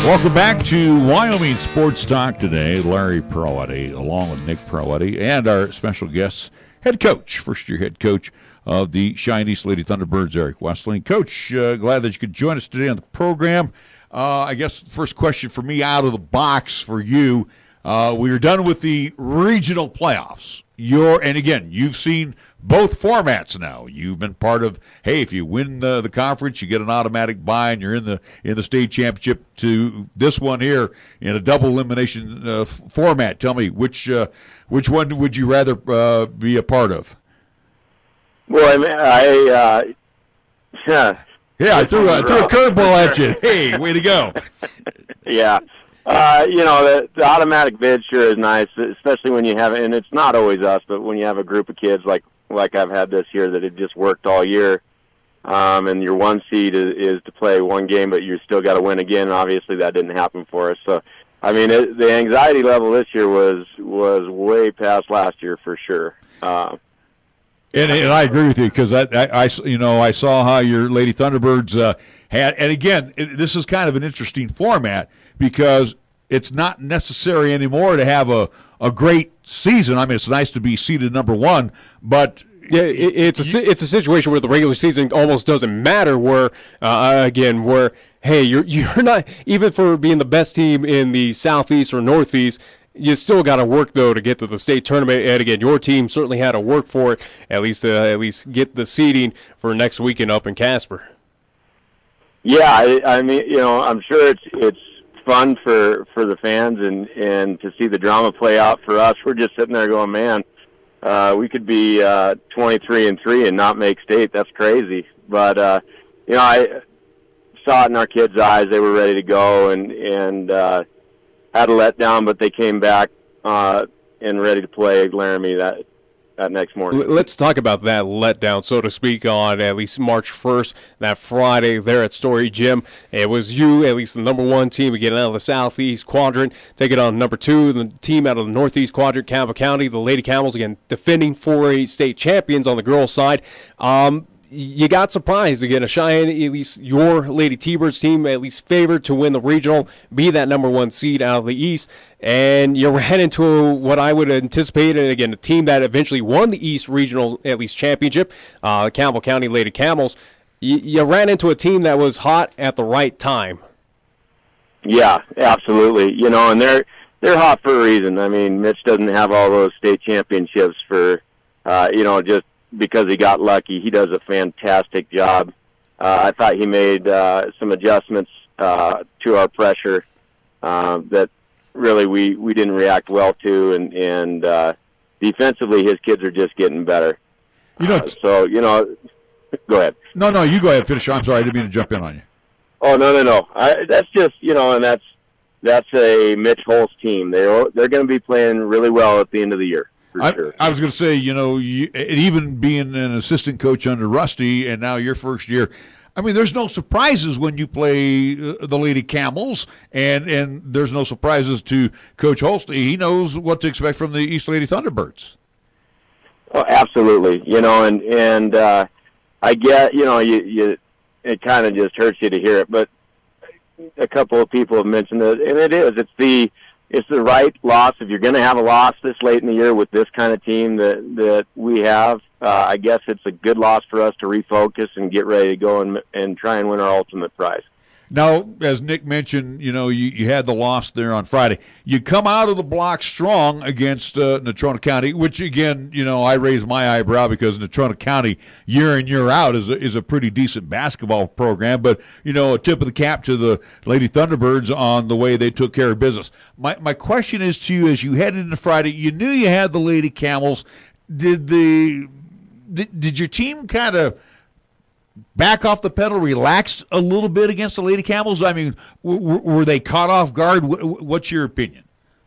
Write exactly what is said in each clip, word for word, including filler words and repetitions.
Welcome back to Wyoming Sports Talk today. Larry Peroletti, along with Nick Peroletti, and our special guest, head coach, first-year head coach of the Cheyenne East Lady Thunderbirds, Eric Westling. Coach, uh, glad that you could join us today on the program. Uh, I guess first question for me out of the box for you. Uh, we are done with the regional playoffs. You're, and again, you've seen both formats now. You've been part of, hey, if you win the, the conference, you get an automatic bye, and you're in the in the state championship. To this one here in a double elimination uh, f- format. Tell me which uh, which one would you rather uh, be a part of? Well, I mean, I uh, yeah, yeah, I threw, I threw a curveball at you. Hey, way to go! yeah. Uh, you know, the, the automatic bid sure is nice, especially when you have, and it's not always us, but when you have a group of kids like like I've had this year that it just worked all year, um, and your one seed is, is to play one game, but you still got to win again. And obviously, that didn't happen for us. So, I mean, it, the anxiety level this year was was way past last year for sure. Uh, and, and I agree with you because I, I, I, you know, I saw how your Lady Thunderbirds uh, had, and again, it, this is kind of an interesting format because it's not necessary anymore to have a, a great season. I mean, it's nice to be seeded number one, but yeah, it, it's a it's a situation where the regular season almost doesn't matter. Where uh, again, where hey, you're you're not even for being the best team in the Southeast or Northeast. You still got to work though to get to the state tournament, and again, your team certainly had to work for it. At least uh, at least get the seeding for next weekend up in Casper. Yeah, I, I mean, you know, I'm sure it's it's. fun for for the fans and and to see the drama play out. For us, we're just sitting there going, man, uh we could be uh twenty-three and three and not make state. That's crazy. But uh you know, I saw it in our kids' eyes. They were ready to go and and uh had a letdown, but they came back uh and ready to play Laramie that that next morning. Let's talk about that letdown, so to speak, on at least March first, that Friday there at Story Gym. It was you, at least the number one team, getting out of the Southeast Quadrant, taking on number two, the team out of the Northeast Quadrant, Campbell County, the Lady Camels, again, defending four A state champions on the girls' side. Um, you got surprised again. A Cheyenne, at least your Lady T-Birds team, at least favored to win the regional, be that number one seed out of the East, and you ran into what I would anticipate, and again, a team that eventually won the East Regional at least championship, uh, Campbell County Lady Camels. You, you ran into a team that was hot at the right time. Yeah, absolutely. You know, and they're they're hot for a reason. I mean, Mitch doesn't have all those state championships for, uh, you know, just because he got lucky. He does a fantastic job. Uh, I thought he made uh, some adjustments uh, to our pressure uh, that really we, we didn't react well to, and, and uh, defensively his kids are just getting better. You know, uh, so, you know, go ahead. No, no, you go ahead, finish. I'm sorry, I didn't mean to jump in on you. Oh, no, no, no. I, that's just, you know, and that's that's a Mitch Holst team. They're, they're going to be playing really well at the end of the year. I, sure. I was going to say, you know, you, even being an assistant coach under Rusty and now your first year, I mean, there's no surprises when you play uh, the Lady Camels, and, and there's no surprises to Coach Holst. He knows what to expect from the East Lady Thunderbirds. Oh, absolutely. You know, and, and uh, I get, you know, you, you it kind of just hurts you to hear it, but a couple of people have mentioned it, and it is. It's the It's the right loss. If you're going to have a loss this late in the year with this kind of team that that we have, uh, I guess it's a good loss for us to refocus and get ready to go and and try and win our ultimate prize. Now, as Nick mentioned, you know, you, you had the loss there on Friday. You come out of the block strong against uh, Natrona County, which, again, you know, I raise my eyebrow because Natrona County, year in, year out, is a, is a pretty decent basketball program. But, you know, a tip of the cap to the Lady Thunderbirds on the way they took care of business. My, my question is to you, as you headed into Friday, you knew you had the Lady Camels. Did the did, did your team kind of back off the pedal, relaxed a little bit against the Lady Camels? I mean, w- were they caught off guard? W- what's your opinion?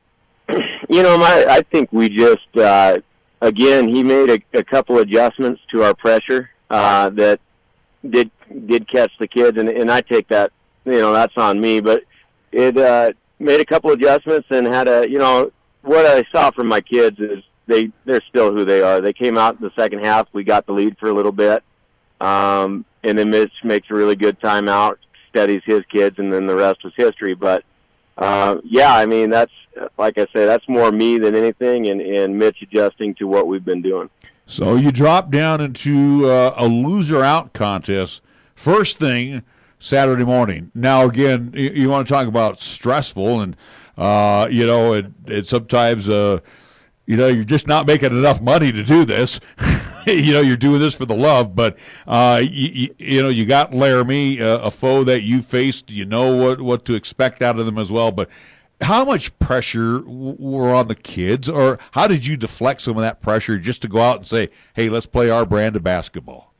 You know, my I think we just, uh, again, he made a, a couple adjustments to our pressure uh, that did did catch the kids, and, and I take that, you know, that's on me. But it uh, made a couple adjustments and had a, you know, what I saw from my kids is they, they're still who they are. They came out in the second half. We got the lead for a little bit. Um, and then Mitch makes a really good timeout, studies his kids, and then the rest was history. But uh, yeah, I mean, that's like I say, that's more me than anything, and, and Mitch adjusting to what we've been doing. So you drop down into uh, a loser out contest first thing Saturday morning. Now again, you, you want to talk about stressful, and uh, you know, it, it sometimes uh, you know, you're just not making enough money to do this. You know, you're doing this for the love, but uh, you, you, you know, you got Laramie, uh, a foe that you faced. You know what what to expect out of them as well. But how much pressure w- were on the kids, or how did you deflect some of that pressure just to go out and say, "Hey, let's play our brand of basketball"?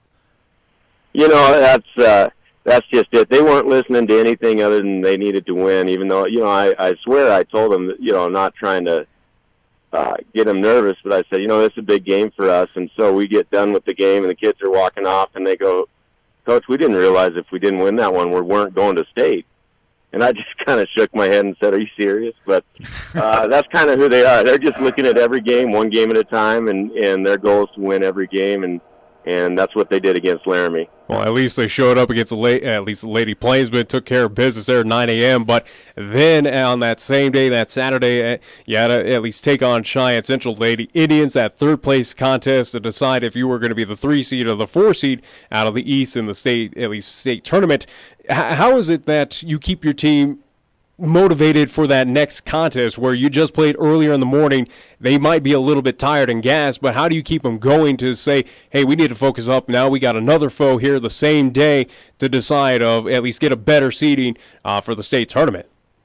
You know, that's uh, that's just it. They weren't listening to anything other than they needed to win. Even though, you know, I, I swear I told them that, you know, not trying to uh, get them nervous, but I said, you know, this is a big game for us. And so we get done with the game, and the kids are walking off, and they go, "Coach, we didn't realize if we didn't win that one, we weren't going to state." And I just kind of shook my head and said, "Are you serious?" But uh, that's kind of who they are. They're just looking at every game, one game at a time, and, and their goal is to win every game, and, and that's what they did against Laramie. Well, at least they showed up against the late, at least the Lady Plainsman took care of business there at nine a.m. But then on that same day, that Saturday, you had to at least take on Cheyenne Central Lady Indians, that third place contest to decide if you were going to be the three seed or the four seed out of the East in the state, at least state tournament. H- how is it that you keep your team motivated for that next contest where you just played earlier in the morning? They might be a little bit tired and gassed, but how do you keep them going to say, hey, we need to focus up now, we got another foe here the same day to decide of at least get a better seeding uh, for the state tournament?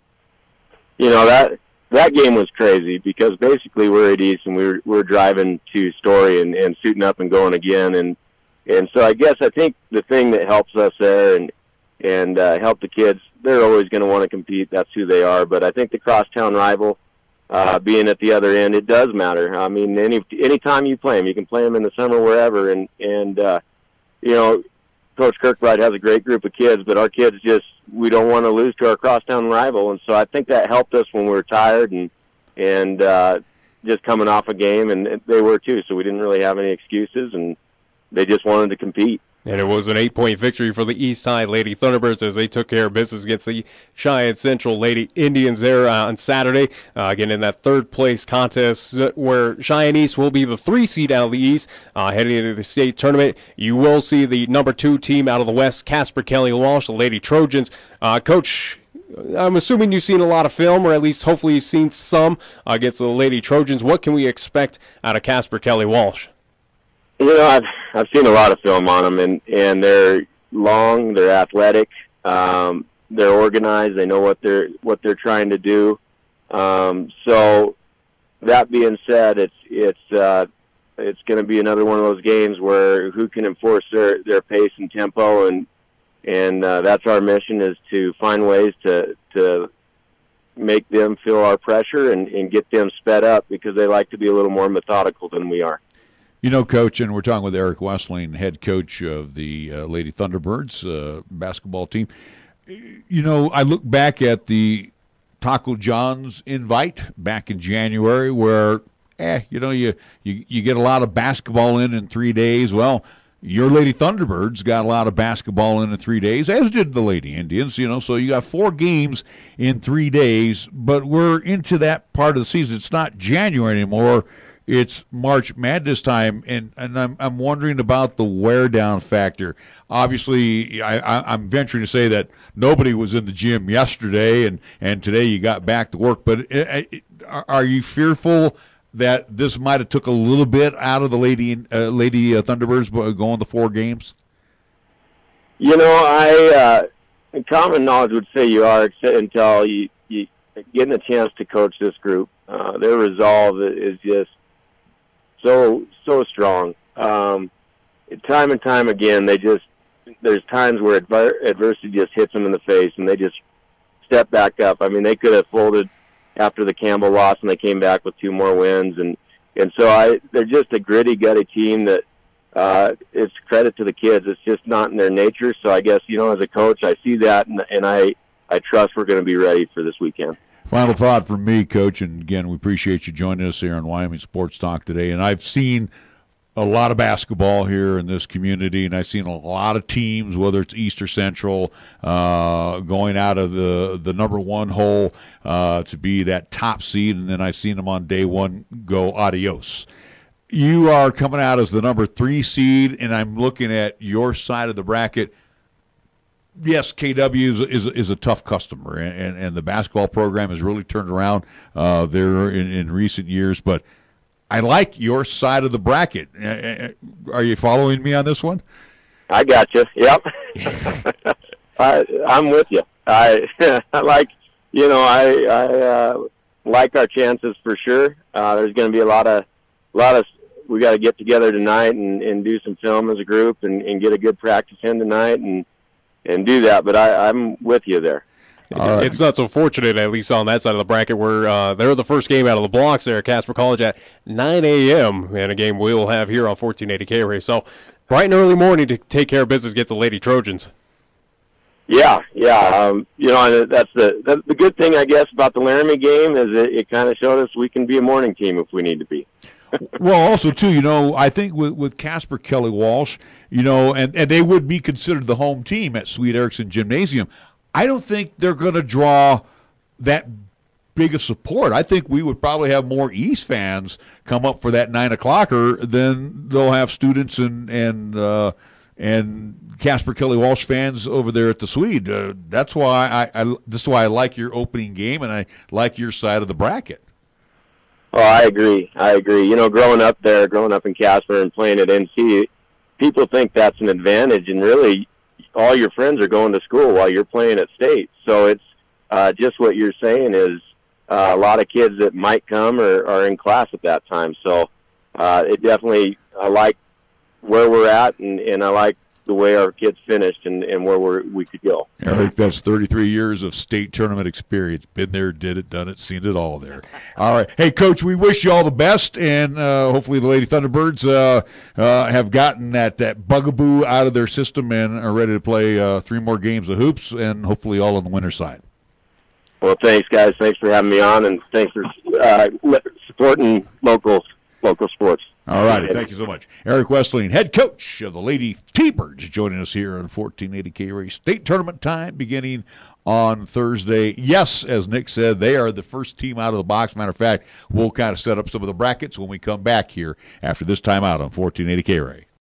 You know, that that game was crazy because basically we're at East and we were, we were driving to Story and, and suiting up and going again, and and so I guess I think the thing that helps us there and and uh, help the kids, they're always going to want to compete. That's who they are. But I think the crosstown rival, uh, being at the other end, it does matter. I mean, any any time you play them, you can play them in the summer wherever. And, and uh, you know, Coach Kirkbride has a great group of kids, but our kids just, we don't want to lose to our crosstown rival. And so I think that helped us when we were tired and, and uh, just coming off a game, and they were too. So we didn't really have any excuses, and they just wanted to compete. And it was an eight-point victory for the East Side Lady Thunderbirds as they took care of business against the Cheyenne Central Lady Indians there uh, on Saturday. Uh, again, in that third-place contest where Cheyenne East will be the three seed out of the East uh, heading into the state tournament. You will see the number two team out of the West, Casper Kelly Walsh, the Lady Trojans. Uh, Coach, I'm assuming you've seen a lot of film, or at least hopefully you've seen some uh, against the Lady Trojans. What can we expect out of Casper Kelly Walsh? You know, I've I've seen a lot of film on them, and, and they're long, they're athletic, um, they're organized, they know what they're what they're trying to do. Um, so that being said, it's it's uh, it's going to be another one of those games where who can enforce their, their pace and tempo, and and uh, that's our mission, is to find ways to to make them feel our pressure and, and get them sped up, because they like to be a little more methodical than we are. You know, Coach, and we're talking with Eric Westling, head coach of the uh, Lady Thunderbirds uh, basketball team. You know, I look back at the Taco John's invite back in January where, eh, you know, you, you, you get a lot of basketball in in three days. Well, your Lady Thunderbirds got a lot of basketball in in three days, as did the Lady Indians, you know, so you got four games in three days, but we're into that part of the season. It's not January anymore. It's March Madness time, and, and I'm I'm wondering about the wear down factor. Obviously, I, I, I'm venturing to say that nobody was in the gym yesterday, and, and today you got back to work. But it, it, are you fearful that this might have took a little bit out of the Lady uh, Lady uh, Thunderbirds going the four games? You know, I uh, common knowledge would say you are, until you you getting a chance to coach this group. Uh, their resolve is just so so strong. Um, time and time again, they just there's times where adver- adversity just hits them in the face, and they just step back up. I mean, they could have folded after the Campbell loss, and they came back with two more wins, and and so I they're just a gritty, gutty team that uh, it's credit to the kids. It's just not in their nature. So I guess, you know, as a coach, I see that, and, and I I trust we're going to be ready for this weekend. Final thought from me, Coach, and again, we appreciate you joining us here on Wyoming Sports Talk today. And I've seen a lot of basketball here in this community, and I've seen a lot of teams, whether it's East or Central, uh, going out of the, the number one hole uh, to be that top seed, and then I've seen them on day one go adios. You are coming out as the number three seed, and I'm looking at your side of the bracket. Yes, K W is is, is a tough customer, and, and, and the basketball program has really turned around uh, there in, in recent years, but I like your side of the bracket. Are you following me on this one? I got you. Yep. I, I'm with you. I, I like, you know, I, I uh, like our chances for sure. Uh, there's going to be a lot of, a lot of. We got to get together tonight and, and do some film as a group and, and get a good practice in tonight and and do that. But I, I'm with you there. Uh, it's not so fortunate, at least on that side of the bracket, where uh, they're the first game out of the blocks there at Casper College at nine a.m. and a game we'll have here on fourteen eighty K R A. So bright and early morning to take care of business against the Lady Trojans. Yeah, yeah. Um, you know, and that's the that's the good thing, I guess, about the Laramie game is it, it kind of showed us we can be a morning team if we need to be. Well, also, too, you know, I think with, with Casper Kelly Walsh, you know, and, and they would be considered the home team at Sweet Erickson Gymnasium. I don't think they're going to draw that big a support. I think we would probably have more East fans come up for that nine o'clocker than they'll have students and and uh, and Casper Kelly Walsh fans over there at the Swede. Uh, that's why I, I this is why I like your opening game and I like your side of the bracket. Oh, I agree. I agree. You know, growing up there, growing up in Casper and playing at N C, people think that's an advantage, and really all your friends are going to school while you're playing at state. So it's uh, just what you're saying is uh, a lot of kids that might come are, are in class at that time. So uh, it definitely, I like where we're at, and, and I like the way our kids finished and, and where we're, we could go. Eric, that's thirty-three years of state tournament experience. Been there, did it, done it, seen it all there. All right. Hey, Coach, we wish you all the best, and uh, hopefully the Lady Thunderbirds uh, uh, have gotten that, that bugaboo out of their system and are ready to play uh, three more games of hoops, and hopefully all on the winner's side. Well, thanks, guys. Thanks for having me on, and thanks for uh, supporting local local sports. All righty. Thank you so much. Eric Westling, head coach of the Lady T-Birds, joining us here on fourteen eighty K R A State Tournament time beginning on Thursday. Yes, as Nick said, they are the first team out of the box. Matter of fact, we'll kind of set up some of the brackets when we come back here after this time out on fourteen eighty K R A.